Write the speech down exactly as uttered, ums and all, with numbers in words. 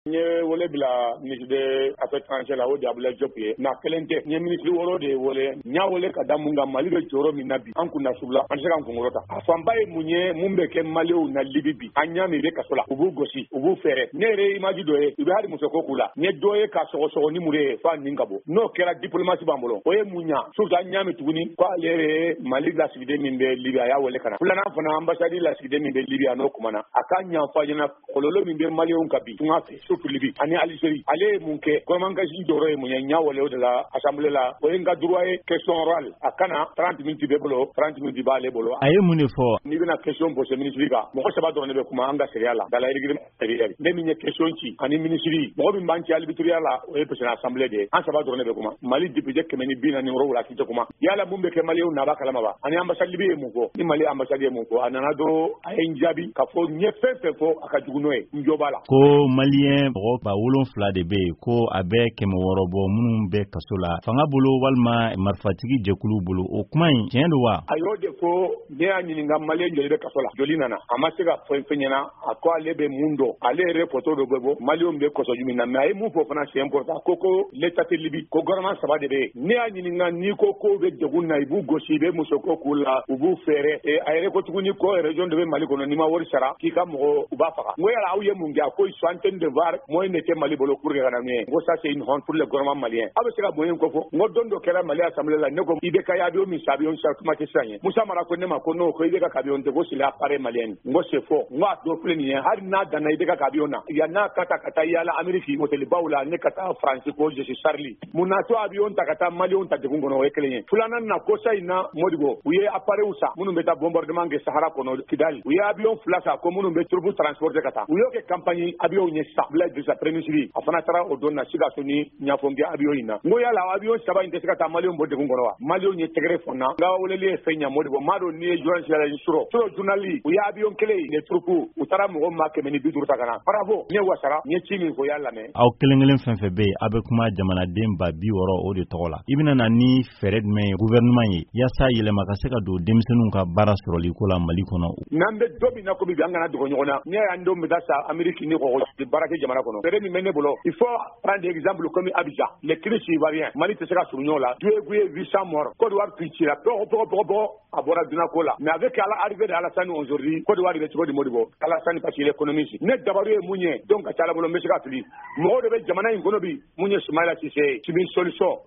N ye wele bila ministre de affaires étrangères la o de Abdoulaye Diop ye na kelen tɛ n ye ministre wɔɔrɔ de wele n y'a wele ka da mun kan Mali bɛ jɔyɔrɔ min na bi an kun na sugu la an tɛ se k'an kunkɔrɔ ta a fanba ye mun ye mun bɛ kɛ Maliens na Libi bi an ɲa min bɛ kaso la u b'u gosi u b'u fɛɛrɛ ne yɛrɛ image dɔ ye u bɛ hali muso ko k'u la n ye dɔ ye ka sɔgɔsɔgɔ ni muru ye f'a nin ka bɔ n'o kɛra diplomatie b'an bolo o ye mun ɲa surtout an ɲa min tuguni k'ale ye Mali lasigiden min bɛ Libi a y'a wele ka na filanan fana ambassade lasigiden min bɛ Libi a n'o kumana a ka ɲɛfɔ ɲɛna kɔlɔlɔ min bɛ Maliens kan bi tunga fɛ surtout Libi ani Algérie ale ye mun kɛ gouvernement ka jɔyɔrɔ ye mun ye n y'a wele o de la assemblée la o ye n ka droit ye question orale a kana trente minutes bɛ bolo trente minutes b'ale bolo a ye mun de fɔ n'i bɛna question poser ministre kan mɔgɔ saba dɔrɔn de bɛ kuma an ka sariya la dans la règle intérieure ne min ye question ci ani ministre mɔgɔ min b'an ci arbitriya la o ye président assemblée de ye an saba dɔrɔn de bɛ kuma Mali député kɛmɛ ni bi naani wɔɔrɔ wula k'i tɛ kuma yala mun bɛ kɛ Maliens na a b'a kalama ba ani ambassade Libi ye mun fɔ ni Mali ambassade ye mun fɔ a nana dɔrɔn a ye n jaabi ka fɔ n ye fɛn fɛn fɔ a ka jugu n'o ye n jo b'a la ko Malien mɔgɔ ba wolonfila de bɛ yen ko a bɛ kɛmɛ wɔɔrɔ bɔ minnu bɛ kaso la fanga bolo walima marifatigi jɛkulu bolo o kuma in tiɲɛ don wa a y'o de fɔ ne y'a ɲininka Malien joli bɛ kaso la joli nana a ma se ka fɛn fɛn ɲɛna a ko ale bɛ mun dɔn ale yɛrɛ photo dɔ bɛ bɔ Maliens bɛ kɔsɔ jumɛn na mais a ye mun fɔ fana c'est important ko ko l'état tɛ Libi ko gouvernement saba de bɛ yen ne y'a ɲininka n'i ko ko bɛ degun na i b'u gosi i bɛ muso ko k'u la u b'u fɛɛrɛ a yɛrɛ ko tuguni ko région de bɛ Mali kɔnɔ n'i ma wari sara k'i ka mɔgɔ u b'a faga n ko yala aw ye mun kɛ a ko ils sont en train de voir moyen de tɛ Mali bolo pour que ka na n'u ye n ko ça c'est une honte pour le gouvernement malien aw bɛ se ka moyen ko fɔ n ko don dɔ kɛra Mali assemblée la ne ko I B K ye avion min san avion san kuma tɛ sisan ye Musa Mara ko ne ma ko non ko I B K ka avion tɛ ko c'est l'appareil malien n ko c'est faux n ko a dɔ filɛ nin ye hali n'a danna I B K ka avion na yan n'a ka taa ka taa yaala Amérique hôtel baw la ne ka taa France ko je suis Charlie mun na to avion ta ka taa Maliens ta degun kɔnɔ o ye kelen ye filanan na ko sa in na Modibo u ye appareil sa minnu bɛ taa bombardement kɛ Sahara kɔnɔ Kidali u ye avion fila sa ko minnu bɛ troupe transporter ka taa u y'o kɛ campagne avion ɲɛ sa Abdoulaye Idrissa premier ministre a fana taara o don na Sikaso ni Ɲafonge avion in na n ko yala avion saba in tɛ se ka taa Maliens bɔ degun kɔnɔ wa Maliens ye tɛgɛrɛ fɔnna n ka weleli ye fɛn ɲɛ Modibo m'a dɔn n'i ye journaliste la sɔrɔ sɔrɔ journaliste u ye avion kelen les troupes u taara mɔgɔ ma kɛmɛ ni bi duuru ta ka na bravo n ye wasara n ye ci min fɔ y'a lamɛn aw kelen kelen fɛn fɛn bɛ yen aw bɛ kuma jamanaden ba bi wɔɔrɔ o de tɔgɔ la i bɛna na ni fɛɛrɛ jumɛn ye gouvernement ye yaasa yɛlɛma ka se ka don denmisɛnninw ka baara sɔrɔli ko la Mali kɔnɔ n'an bɛ dɔ min na komi bi an kana dogo ɲɔgɔn na ne y'an denw bɛ taa sa Amérique ni kɔgɔ baara kɛ jamana kɔnɔ fɛɛrɛ min bɛ ne bolo il faut prendre exemple comme Abidjan les crises ivoiriens Mali tɛ se ka surunya o la Gueye huit cents morts Côte d'Ivoire tun cira pɔgɔ pɔgɔ pɔgɔ pɔgɔ a bɔra dunako la mais avec l'arrivée de Alassane aujourd'hui Côte d'Ivoire bɛ cogo di Modibo Alassane parce qu'il est économiste ne dabaru ye mun ye donc ka ca Ala bolo n bɛ se ka fili mɔgɔw de bɛ jamana in kɔnɔ bi mun ye Soumaïla Cissé ye c'est une solution